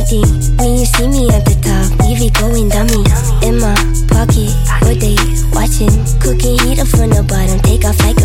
anything. When you see me at the top, leave it going dummy. In my pocket, all day, watching. Cooking heat up from the bottom, take off like